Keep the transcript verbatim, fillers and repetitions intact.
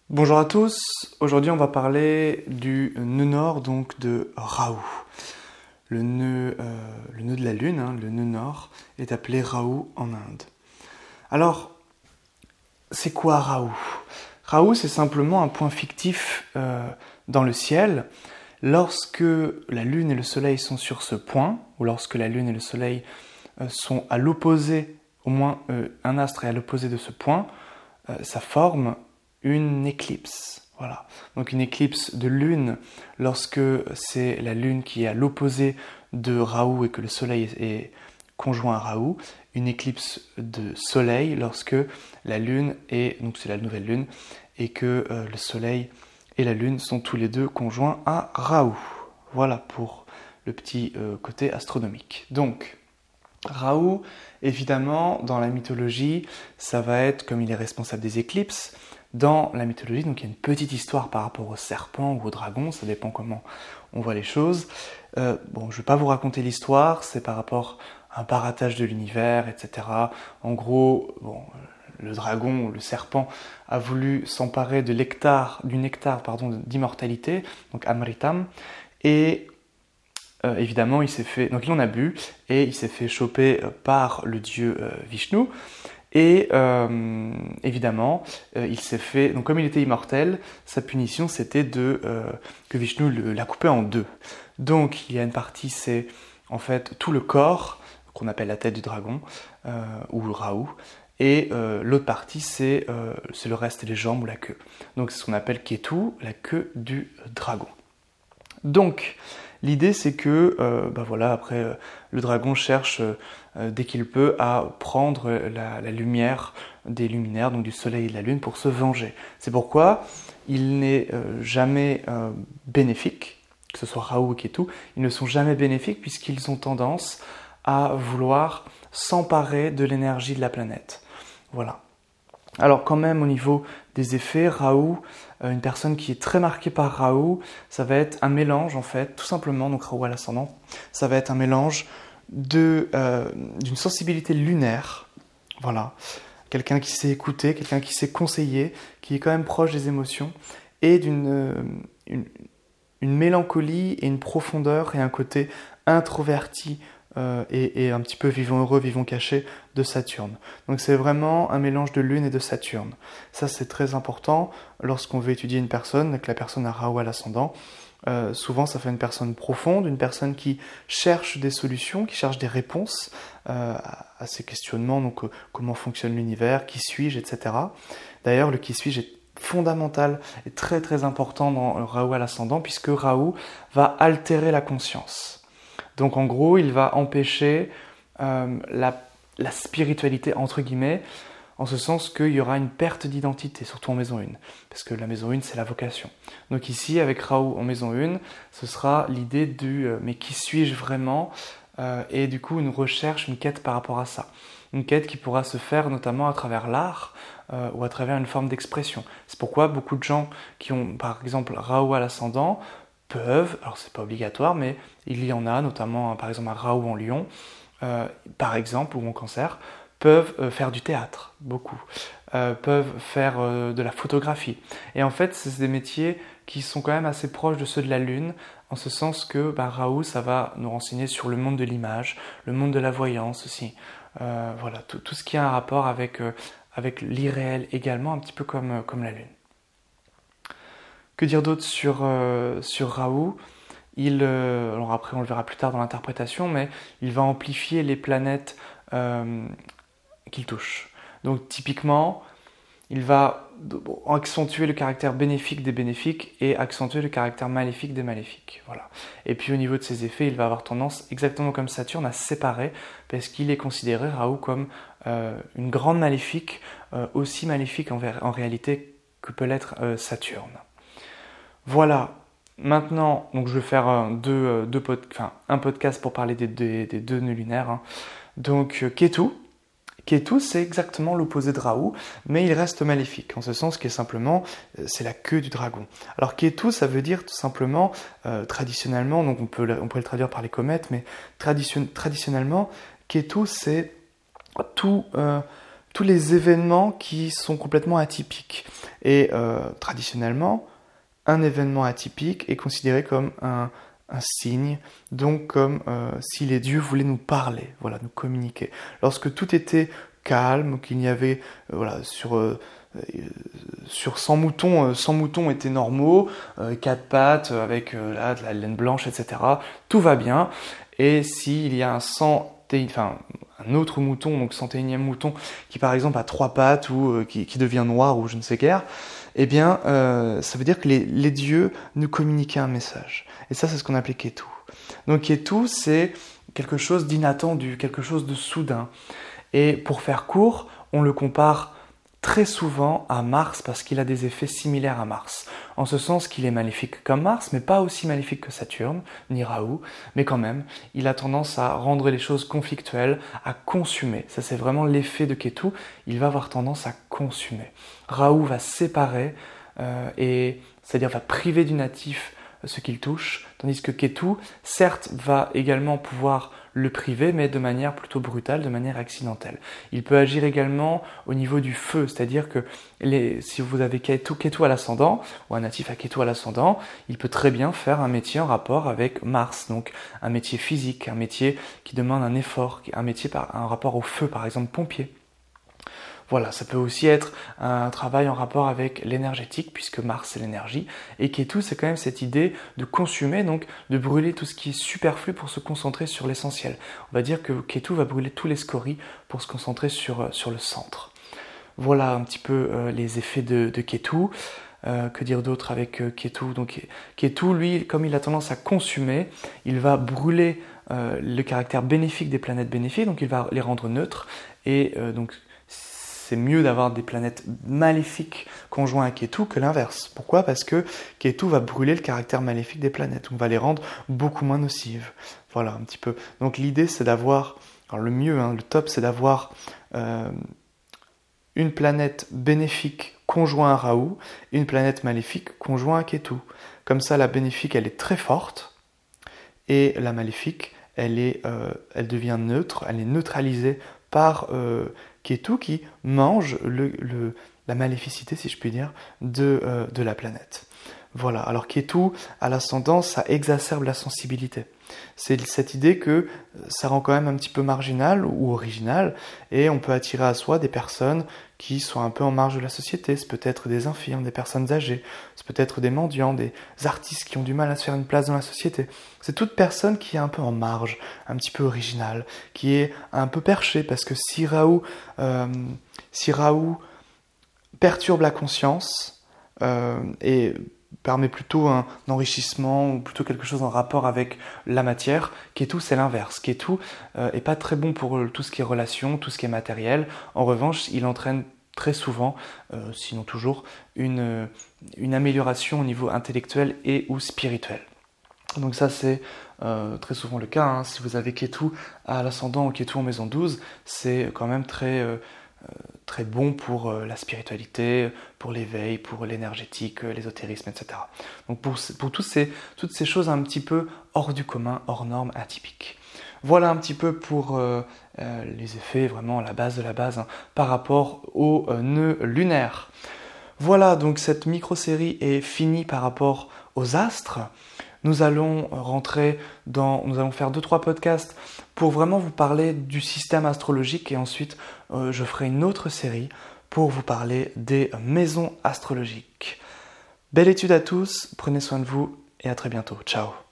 Bonjour à tous, aujourd'hui on va parler du nœud nord, donc de Rahu. Le nœud, euh, le nœud de la Lune, hein, le nœud nord, est appelé Rahu en Inde. Alors, c'est quoi Rahu? Rahu, c'est simplement un point fictif euh, dans le ciel. Lorsque la Lune et le Soleil sont sur ce point, ou lorsque la Lune et le Soleil euh, sont à l'opposé, au moins euh, un astre est à l'opposé de ce point, euh, ça forme une éclipse. Voilà. Donc une éclipse de lune, lorsque c'est la lune qui est à l'opposé de Rahu et que le soleil est conjoint à Rahu. Une éclipse de soleil, lorsque la lune est, donc c'est la nouvelle lune, et que euh, le soleil et la lune sont tous les deux conjoints à Rahu. Voilà pour le petit euh, côté astronomique. Donc, Rahu, évidemment, dans la mythologie, ça va être, comme il est responsable des éclipses, dans la mythologie, donc il y a une petite histoire par rapport au serpent ou au dragon, ça dépend comment on voit les choses. Euh, bon, je ne vais pas vous raconter l'histoire, c'est par rapport à un baratage de l'univers, et cetera. En gros, bon, le dragon, le serpent, a voulu s'emparer de nectar, du nectar pardon, d'immortalité, donc Amritam, et euh, évidemment, il s'est fait, donc il en a bu, et il s'est fait choper par le dieu euh, Vishnu. Et euh, évidemment, euh, il s'est fait. Donc, comme il était immortel, sa punition c'était de euh, que Vishnu le, l'a coupé en deux. Donc, il y a une partie, c'est en fait tout le corps qu'on appelle la tête du dragon euh, ou le Rahu, et euh, l'autre partie c'est euh, c'est le reste, les jambes ou la queue. Donc, c'est ce qu'on appelle Ketu, la queue du dragon. Donc, l'idée c'est que, euh, bah voilà, après euh, le dragon cherche euh, dès qu'il peut à prendre la, la lumière des luminaires, donc du soleil et de la lune, pour se venger. C'est pourquoi il n'est euh, jamais euh, bénéfique, que ce soit Rahu ou Ketu, ils ne sont jamais bénéfiques puisqu'ils ont tendance à vouloir s'emparer de l'énergie de la planète. Voilà. Alors quand même au niveau des effets, Rahu, euh, une personne qui est très marquée par Rahu, ça va être un mélange en fait, tout simplement, donc Rahu à l'ascendant, ça va être un mélange de, euh, d'une sensibilité lunaire, voilà, quelqu'un qui sait écouter, quelqu'un qui sait conseiller, qui est quand même proche des émotions, et d'une euh, une, une mélancolie et une profondeur et un côté introverti, Euh, et, et un petit peu vivons heureux, vivons cachés de Saturne. Donc c'est vraiment un mélange de Lune et de Saturne. Ça c'est très important lorsqu'on veut étudier une personne, que la personne a Rahu à l'ascendant. Euh, souvent ça fait une personne profonde, une personne qui cherche des solutions, qui cherche des réponses euh, à, à ces questionnements, donc euh, comment fonctionne l'univers, qui suis-je, et cetera. D'ailleurs le qui suis-je est fondamental et très très important dans Rahu à l'ascendant, puisque Rahu va altérer la conscience. Donc en gros, il va empêcher euh, la, la spiritualité, entre guillemets, en ce sens qu'il y aura une perte d'identité, surtout en maison un, parce que la maison un, c'est la vocation. Donc ici, avec Rahu en maison un, ce sera l'idée du euh, « mais qui suis-je vraiment ?» euh, et du coup, une recherche, une quête par rapport à ça. Une quête qui pourra se faire notamment à travers l'art euh, ou à travers une forme d'expression. C'est pourquoi beaucoup de gens qui ont, par exemple, Rahu à l'ascendant, peuvent, alors c'est pas obligatoire, mais il y en a, notamment par exemple à Rahu en Lion, euh, par exemple, ou en Cancer, peuvent euh, faire du théâtre, beaucoup, euh, peuvent faire euh, de la photographie. Et en fait, c'est des métiers qui sont quand même assez proches de ceux de la Lune, en ce sens que bah, Rahu, ça va nous renseigner sur le monde de l'image, le monde de la voyance aussi. Euh, voilà, tout, tout ce qui a un rapport avec, euh, avec l'irréel également, un petit peu comme, euh, comme la Lune. Que dire d'autre sur, euh, sur Rahu? Il, euh, alors après on le verra plus tard dans l'interprétation, mais il va amplifier les planètes euh, qu'il touche. Donc typiquement, il va accentuer le caractère bénéfique des bénéfiques et accentuer le caractère maléfique des maléfiques. Voilà. Et puis au niveau de ses effets, il va avoir tendance, exactement comme Saturne, à séparer, parce qu'il est considéré, Rahu, comme euh, une grande maléfique, euh, aussi maléfique en, en réalité que peut l'être euh, Saturne. Voilà, maintenant, donc je vais faire euh, deux, euh, deux pod- enfin, un podcast pour parler des, des, des deux nœuds lunaires. Hein. Donc, euh, Ketu. Ketu, c'est exactement l'opposé de Rahu, mais il reste maléfique, en ce sens que simplement, euh, c'est la queue du dragon. Alors, Ketu, ça veut dire tout simplement, euh, traditionnellement, donc on, peut, on pourrait le traduire par les comètes, mais tradition, traditionnellement, Ketu, c'est tout, euh, tous les événements qui sont complètement atypiques. Et euh, traditionnellement, un événement atypique est considéré comme un, un signe, donc comme euh, si les dieux voulaient nous parler, voilà, nous communiquer. Lorsque tout était calme, qu'il n'y avait, euh, voilà, sur... Euh, sur cent moutons, euh, cent moutons étaient normaux, euh, quatre pattes euh, avec euh, là, de la laine blanche, et cetera. Tout va bien. Et s'il y a un cent, enfin un autre mouton, donc cent et unième mouton, qui par exemple a trois pattes ou euh, qui, qui devient noir ou je ne sais guère, eh bien euh, ça veut dire que les, les dieux nous communiquaient un message. Et ça, c'est ce qu'on appelait Ketu. Donc Ketu, c'est quelque chose d'inattendu, quelque chose de soudain. Et pour faire court, on le compare très souvent à Mars parce qu'il a des effets similaires à Mars. En ce sens qu'il est maléfique comme Mars, mais pas aussi maléfique que Saturne, ni Rahu, mais quand même, il a tendance à rendre les choses conflictuelles, à consumer. Ça, c'est vraiment l'effet de Ketu, il va avoir tendance à consumer. Rahu va séparer, euh, et, c'est-à-dire va priver du natif ce qu'il touche, tandis que Ketu, certes, va également pouvoir le priver, mais de manière plutôt brutale, de manière accidentelle. Il peut agir également au niveau du feu, c'est-à-dire que les, si vous avez Ketu, Ketu à l'ascendant, ou un natif à Ketu à l'ascendant, il peut très bien faire un métier en rapport avec Mars, donc un métier physique, un métier qui demande un effort, un métier par un rapport au feu, par exemple pompier. Voilà, ça peut aussi être un travail en rapport avec l'énergétique, puisque Mars c'est l'énergie, et Ketu c'est quand même cette idée de consumer, donc de brûler tout ce qui est superflu pour se concentrer sur l'essentiel. On va dire que Ketu va brûler tous les scories pour se concentrer sur, sur le centre. Voilà un petit peu euh, les effets de, de Ketu. Euh, que dire d'autre avec euh, Ketu? Donc Ketu, lui, comme il a tendance à consumer, il va brûler euh, le caractère bénéfique des planètes bénéfiques, donc il va les rendre neutres, et euh, donc c'est mieux d'avoir des planètes maléfiques conjoints à Ketu que l'inverse. Pourquoi? Parce que Ketu va brûler le caractère maléfique des planètes, on va les rendre beaucoup moins nocives. Voilà, un petit peu. Donc l'idée, c'est d'avoir, alors le mieux, hein, le top, c'est d'avoir euh, une planète bénéfique conjoint à Rahu et une planète maléfique conjoint à Ketu. Comme ça, la bénéfique, elle est très forte, et la maléfique, elle, est, euh, elle devient neutre, elle est neutralisée par euh, Ketu qui mange le, le, la maléficité, si je puis dire, de, euh, de la planète. Voilà, alors Ketu a l'ascendant, ça exacerbe la sensibilité. C'est cette idée que ça rend quand même un petit peu marginal ou original, et on peut attirer à soi des personnes qui sont un peu en marge de la société. C'est peut-être des infirmes, des personnes âgées, c'est peut-être des mendiants, des artistes qui ont du mal à se faire une place dans la société. C'est toute personne qui est un peu en marge, un petit peu originale, qui est un peu perchée, parce que si Rahu, euh, si Rahu perturbe la conscience euh, et permet plutôt un enrichissement ou plutôt quelque chose en rapport avec la matière, Ketu c'est l'inverse. Ketu euh, est pas très bon pour tout ce qui est relation, tout ce qui est matériel. En revanche, il entraîne très souvent, euh, sinon toujours, une, une amélioration au niveau intellectuel et ou spirituel. Donc ça c'est euh, très souvent le cas, hein. Si vous avez Ketu à l'ascendant ou Ketu en maison douze, c'est quand même très... Euh, très bon pour euh, la spiritualité, pour l'éveil, pour l'énergétique, euh, l'ésotérisme, et cetera. Donc pour, pour tous ces, toutes ces choses un petit peu hors du commun, hors normes, atypiques. Voilà un petit peu pour euh, euh, les effets, vraiment la base de la base, hein, par rapport au euh, nœud lunaire. Voilà, donc cette micro-série est finie par rapport aux astres. Nous allons rentrer dans, nous allons faire deux trois podcasts pour vraiment vous parler du système astrologique, et ensuite euh, je ferai une autre série pour vous parler des maisons astrologiques. Belle étude à tous, prenez soin de vous et à très bientôt. Ciao.